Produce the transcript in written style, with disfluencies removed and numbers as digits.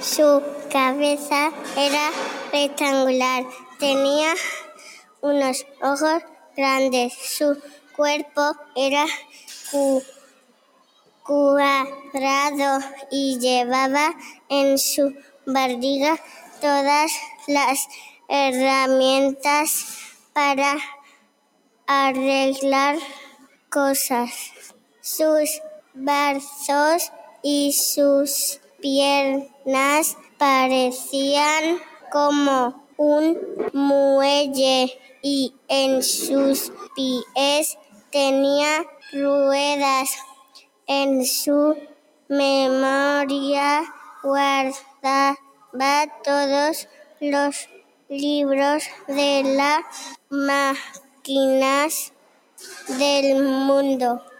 Su cabeza era rectangular, tenía unos ojos grandes, su cuerpo era cuadrado y llevaba en su barriga todas las herramientas para arreglar cosas. Sus brazos y sus piernas parecían como un muelle y en sus pies tenía ruedas. En su memoria guardaba todos los libros de las máquinas del mundo.